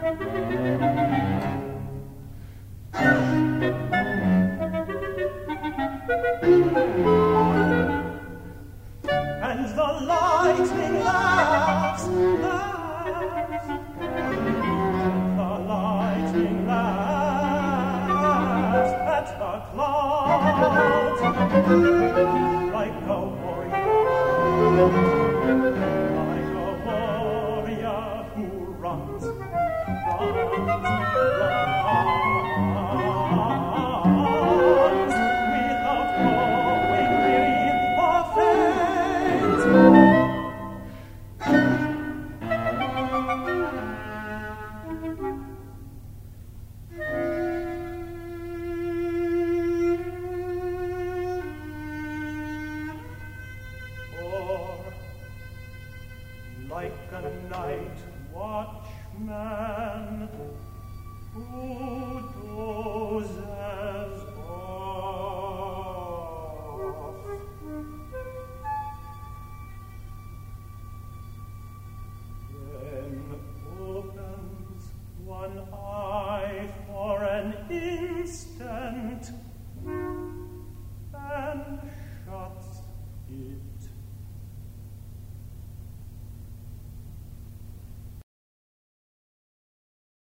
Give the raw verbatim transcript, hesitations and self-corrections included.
And the lightning laughs, laughs. The lightning laughs at the clouds like a warrior, like a warrior who runs, runs, runs without growing weary or faint. Like a night watchman who dozes off, then opens one eye for an instant and shuts it